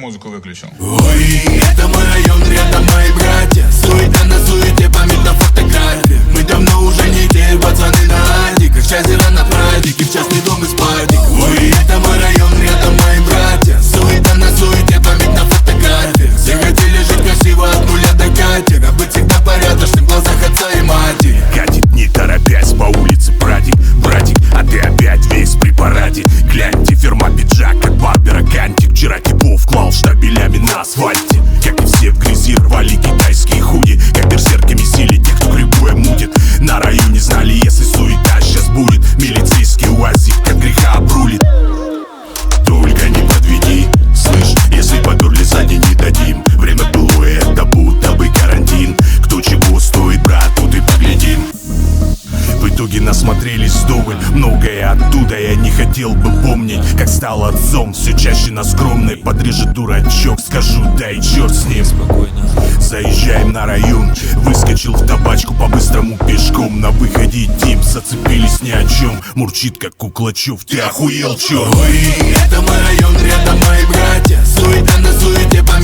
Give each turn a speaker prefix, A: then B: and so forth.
A: музыку выключил.
B: Ой, это мой район, рядом мои братья. Суета на суете, память на фотографии. Мы давно уже не те пацаны на антиках. Сейчас зира на празднике, в частный дом из патик. Ой, это мой район, рядом мои братья. Суета на суете, память на фотографии. Все хотели жить красиво от нуля до катера. Быть всегда порядочным в глазах отца и матери.
C: Катит не торопясь по улице братик. Братик, а ты опять весь в препарате. Гляньте, фирма пиджак, как барбера кантик. Вчера типов клал штабелями на асфальте. Как и все в грязи рвали китайские худи. Как берсерки месили тех, кто грибуя мутит. На районе знали, если суета сейчас будет. Милицейский УАЗик от греха обрулит. Только не подведи, слышь, если поперли сзади, не дадим. Время было, это будто бы карантин. Кто чего стоит, брат, тут и поглядим. В итоге насмотрелись вдоволь, многое оттуда. Я не хотел бы помнить, как стал отцом. Все чаще на скромной подрежет дурачок. Скажу, да и черт с ним. Заезжаем на район. Выскочил в табачку по-быстрому пешком. На выходе Дим, зацепились ни о чем. Мурчит, как куклачев, ты охуел, черт?
B: Ой, это мой район, рядом мои братья. Суета на суете,